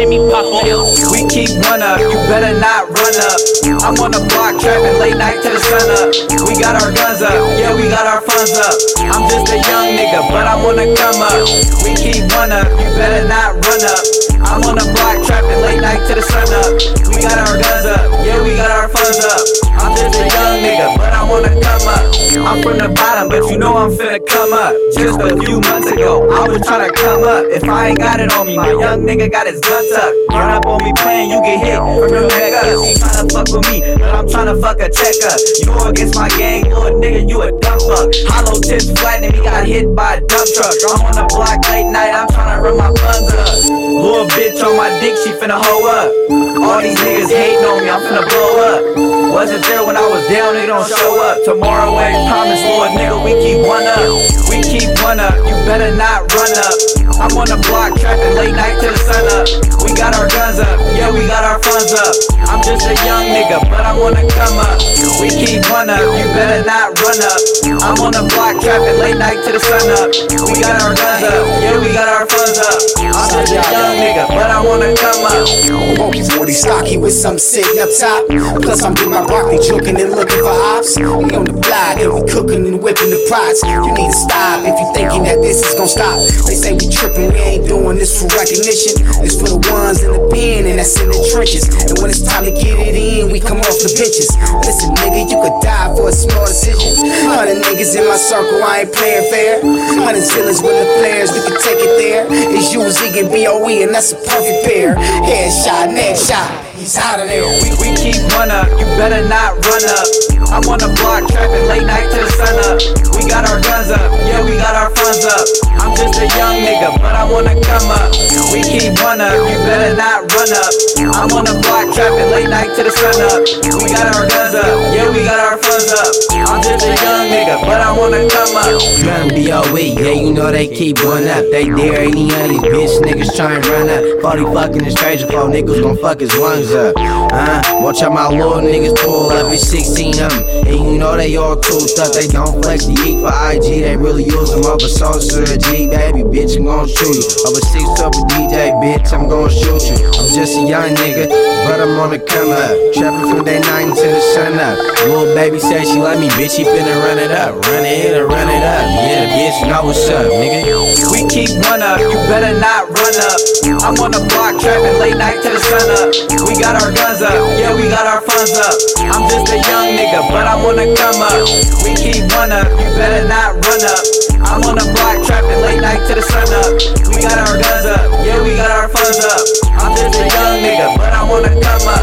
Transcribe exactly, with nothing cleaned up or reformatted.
me pop on him. We keep one up, you better not run up. I'm on the block trapping late night till the sun up. We got our guns up, yeah, we got our funds up. I'm just a young nigga, but I wanna come up. We keep one up, you better not run up. I'm on the block trapping late night till the sun up. We got our guns up, yeah, we got our funds up. I'm just a young nigga, but I wanna come up. I'm from the bottom, but you know I'm finna come up. Just a few months ago, I was tryna come up. If I ain't got it on me, my young nigga got his gun tucked. Run up on me playing, you get hit from your neck up. You tryna fuck with me, but I'm tryna fuck a checker. You go against my gang, little nigga, you a dumb fuck. Hollow tips flattening me, got hit by a dump truck. I'm on the block late night, I'm tryna run my funds up. Little bitch on my dick, she finna hoe up. All these niggas hating on me, I'm finna blow up. Wasn't there when I was down, they don't show up. Tomorrow ain't promised, Lord nigga, we keep one up. We keep one up, you better not run up. I'm on the block trapping late night till the sun up. We got our guns up, yeah, we got our funds up. I'm just a young nigga, but I wanna come up. We keep one up, you better not run up. I'm on the block trapping late night till the sun up. We got our guns up, yeah, we got our funds up. I'm just a young nigga, but I wanna come up. Wonky forty stocky with some sitting up top. Plus I'm getting my broccoli joking and looking for ops. We on the block and we cooking and whipping the pots. You need to stop if you thinking that this is gon' stop. They say we tripping, we ain't doing this for recognition. This for the ones in the pen and that's in the trenches. And when it's time to get it in, we come off the benches. Listen nigga, you could die for a small decision. Hundred niggas in my circle, I ain't playing fair. Hundred zillas with the flares, we can take it there. It's you, Zig and B O E and that's a perfect pair. Headshot, neck shot, he's out of there. We, we keep one up, you better not run up. I'm on the block trapping late night till the sun up. We got our guns up, yeah, we got our funds up. I'm just a young nigga, but I wanna come up. We keep one up, you better not run up. I'm on the block trapping late night till the sun up. We got our guns up, yeah, we got our funds up. I'm just a young nigga, but I wanna come up. Gun B O E, yeah, you know they keep one up. They dare any of these bitch niggas try and run up. Forty fucking the stranger, four niggas gon' fuck his lungs up. Uh, watch out my little niggas pull up, it's sixteen of them. And you know they all tooled up, they don't flex the eat for I G, they really use them. Over saucer a G, baby, bitch, I'm gon' shoot you. Over six up a D J, bitch, I'm gon' shoot you. I'm just a young nigga, but I'm on the come up. Trapping from day night until the sun up. Little baby said she like me, bitch, she finna run it up. Run it, hit her, run it up. Yeah, the bitch know what's up, nigga. We keep one up, you better not run up. I'm on the block trapping late night till the sun up. We got our guns up, yeah, we got our funds up. I'm just a young nigga, but I wanna come up. We keep one up, you better not run up. I'm on the block trapping late night till the sun up. We got our guns up, yeah, we got our funds up. I'm just a young nigga, but I wanna come up.